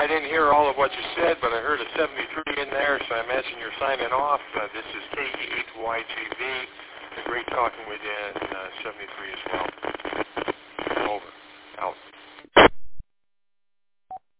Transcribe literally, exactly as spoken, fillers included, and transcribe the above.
didn't hear all of what you said, but I heard a seventy-three in there, so I imagine you're signing off. Uh, this is K E H Y G V. Great talking with you, and uh, seventy-three as well.